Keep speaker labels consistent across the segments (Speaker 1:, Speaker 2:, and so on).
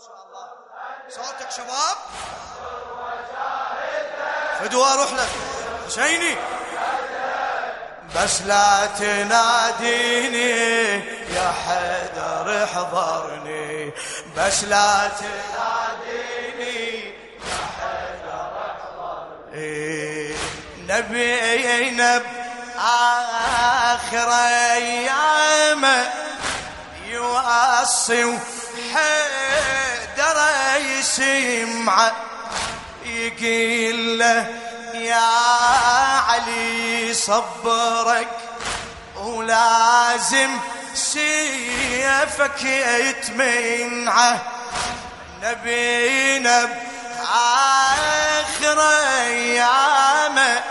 Speaker 1: صوتك شباب فدوى اروح لك حسيني. بس لا تناديني يا حيدر احضرني، بس لا تناديني يا حيدر احضرني. نبي نب آخر أيامه يوصي وحيدر يسمعه يقول له يا علي صبرك ولازم سيفك يتمنعه. نبينا بآخر أيامه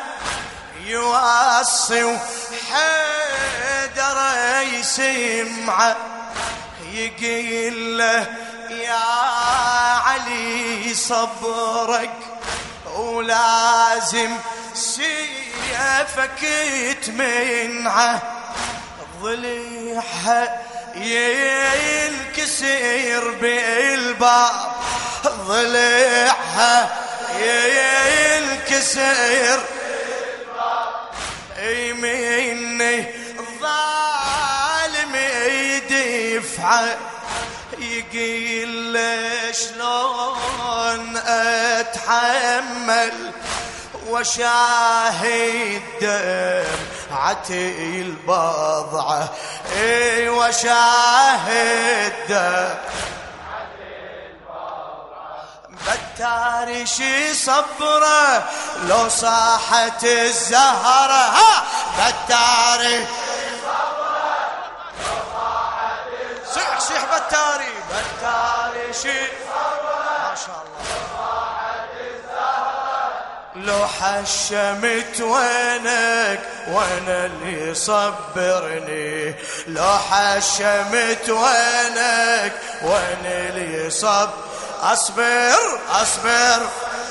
Speaker 1: يوصي وحيدر يسمعه يقول له يا علي صبرك ولازم سيفك يتمنعه. ضليعها ينكسر بالباب، ضليعها ينكسر مني الظالم يدفعه يقول شلون اتحمل وشاهد دمعتي البضعه، اي وشاهد دمعتي البضعه. بتارشي صبره لو صاحت الزهره، ها بتارشي صبره لو صاحت الزهره. صيح بتاري بتارشي ما شاء الله. لو حشمت وينك وانا اللي صبرني، لو حشمت وينك وانا اللي صبر. اصبر اصبر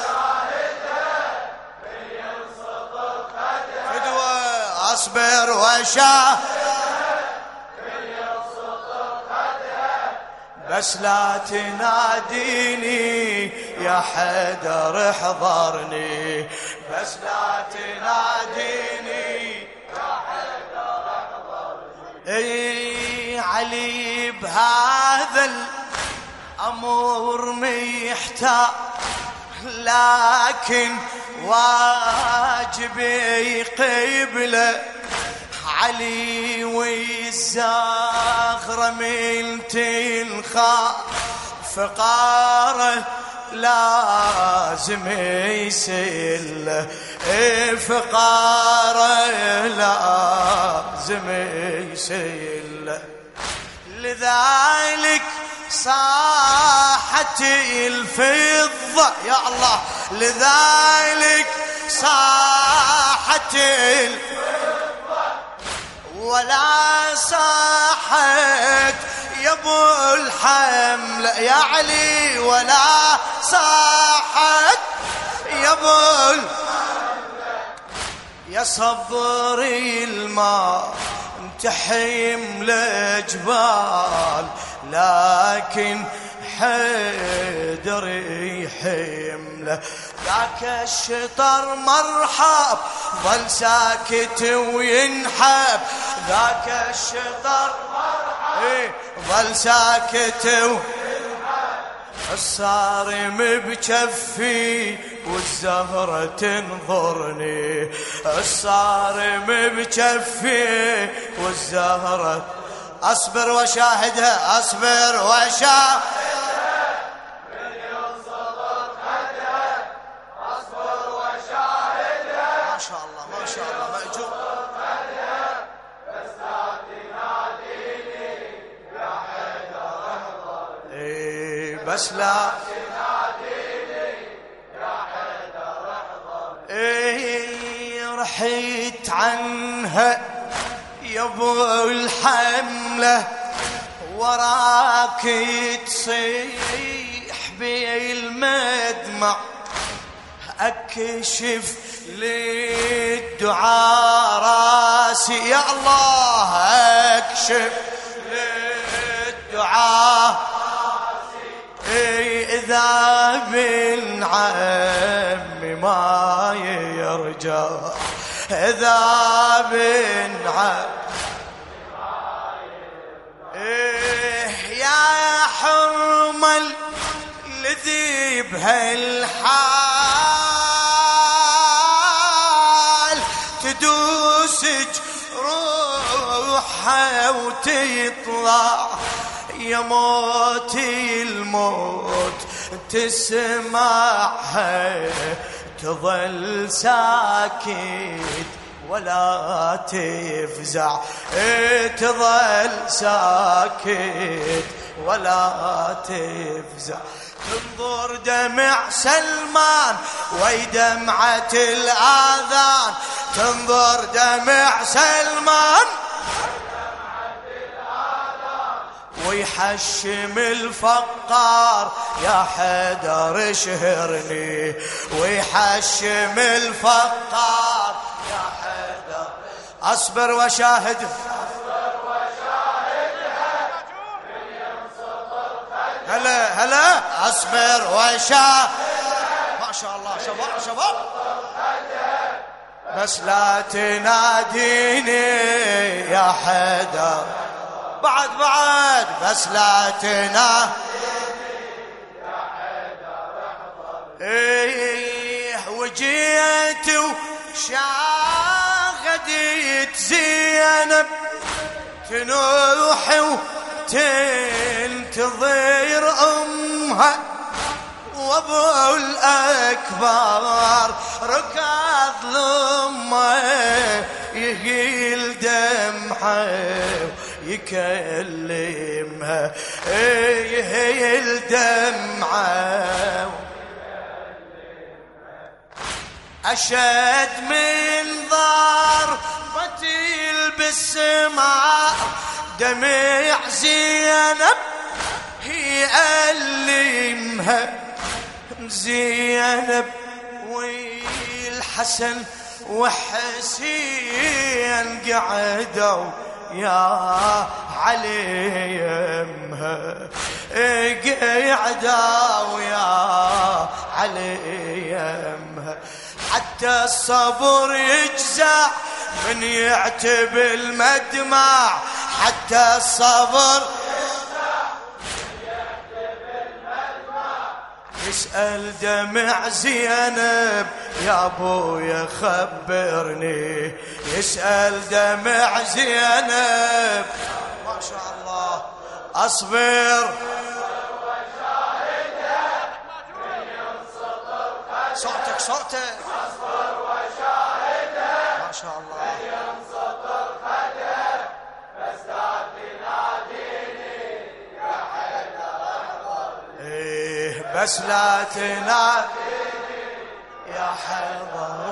Speaker 1: فدوى اصبر وشاهد بس لا تناديني يا حيدر احضرني، بس لا تناديني يا حيدر احضرني. اي علي بهذا الامر محتار، لكن واجبي قبله. علي والزاغرة من تنخاف فقاره لازم يسله، فقاره لازم يسله. لذلك صاحت الفضة يا الله، لذلك صاحت الفضة ولا صاحت يا ابو الحمل يا علي، ولا صاحت يا ابو يا صبري الماء انت حمل جبال، لكن حيدر يحمله. ذاك الشطر مرحب ظل ساكت وينحب، ذاك الشطر مرحب ظل ساكت وينحب. الصارم بجفي والزهرة تنظرني، الصارم بجفي والزهرة. اصبر وشاهدها اصبر وشاهدها من ينصدق خدها، اصبر وشاهدها ما شاء الله ما شاء الله مأجور. بس لا تناديني يا حيدر احضرني، بس لا تناديني يا حيدر احضرني. رحت عنها يا ابو الحمله وراك تصيح بالمدمع، اكشف للدعاء راسي يا الله، اكشف للدعاء راسي. إذا بن عمي ما يرجع، إذا بن عمي يا حرمل الذي بهالحال تدوسج روحها وتطلع يا موتي الموت تسمعها تظل ساكت ولا تفزع، تظل ساكت ولا تفزع. تنظر دمع سلمان ويدمعة الآذان، تنظر دمع سلمان ويحشم الفقار يا حيدر شهرني، ويحشم الفقار يا حيدر. أصبر وشاهد هلا هلا أصبر وشاهد. ما شاء الله شباب شباب، بس لا تناديني يا حيدر، بعد بعد بس لا تناديني يا حيدر احضر. ايه وجيت وشاهدت زينب تنوح وتنتظر امها، وابو الاكبر ركض لامه يهيل دمعه يكلمها، يهيل دمعه. أشد من ضربة بالسماء دمع زينب يألمها، زينب والحسن وحسين قعدوا يا علي يمها، قعدوا يا علي يمها. حتى الصبر يجزع من يعتب المدمع، حتى الصبر يجزع من يعتب المدمع. يسأل دمع زينب يا ابويا خبرني، يسأل دمع زينب. ما شاء الله أصبر صوتك صوتك أصبر وشاهدها. ما شاء الله ينصت الخدر بس لا تناديني يا حيدر احضر. ايه بس لا تناديني يا حيدر.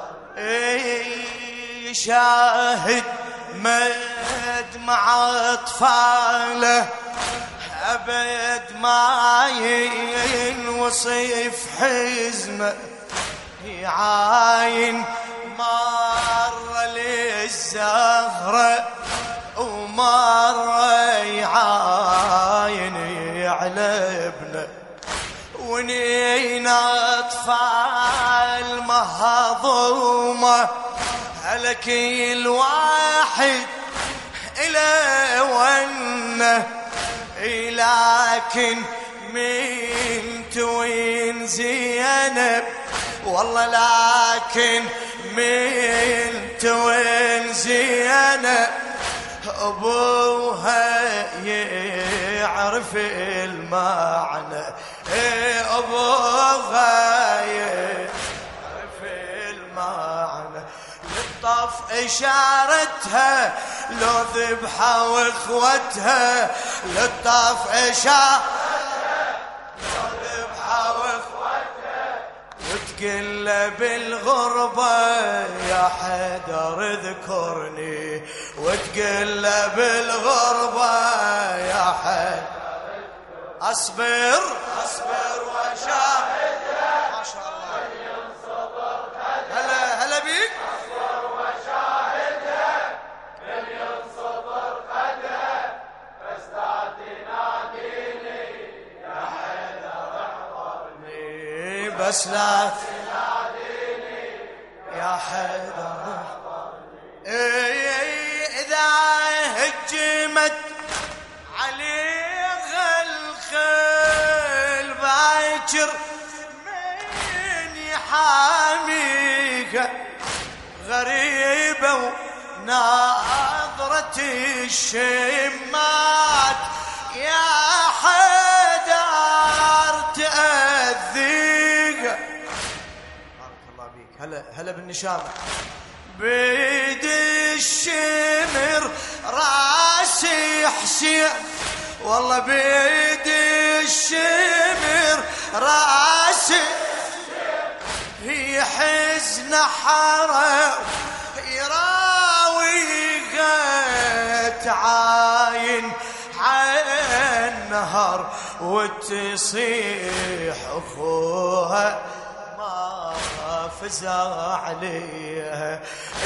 Speaker 1: ايه شاهد مدمع اطفاله أبد ما ينوصف حزنه، يعاين مرة للزهرة ومرة يعاين على ابنه، ونين أطفال مهضومة هلك الواحد إلى ونه، لكن من توين زينب والله، لكن من توين زينب أبوها يعرف المعنى، أبوها يعرف المعنى. للطف إشارتها لو ذبحة واخوتها، للطف إشارتها لو ذبحة واخوتها. وتقل بالغربة يا حيدر اذكرني، وتقل بالغربة يا حيدر. أصبر أصبر وشاهدها. ما شاء الله هلا هلا بيك. أصبر وشاهدها من ينصبر خدها بس لا تناديني يا حيدر. بس لا تناديني يا حيدر. إذا هجمت عليها الخيل باكر من يحاميها غريبة وناظرة الشمات يا حيدر تأذيها. بارك الله بيك. هلا بالنشامة. بيد الشمر راسي حسين والله بيد الشمر راسي هي حزن حرام يراويها تعاين عن نهر وتصيح اخوها ما فزع عليها.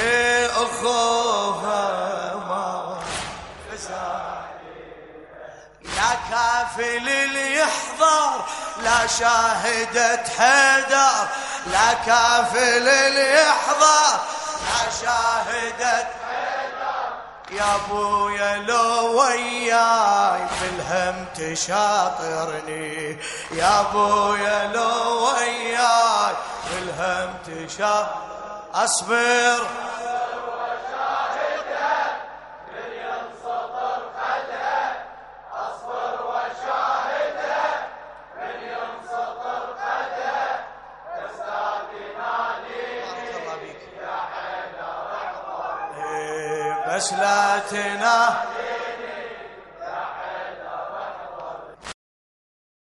Speaker 1: اخوها ما فزع عليها. يا كافل اللي يحضر لا شاهدة حيدر. لا كافل اللي يحضر لا شاهدة حيدر. يا ابويا لو وياي بالهم تشاطرني. يا ابويا لو وياي بالهم تشاطرني. اصبر وشاهدها من ينسطر خدها. اصبر وشاهدها من ينسطر خدها. بس لا تناديني يا حيدر احضر. بس لا تناديني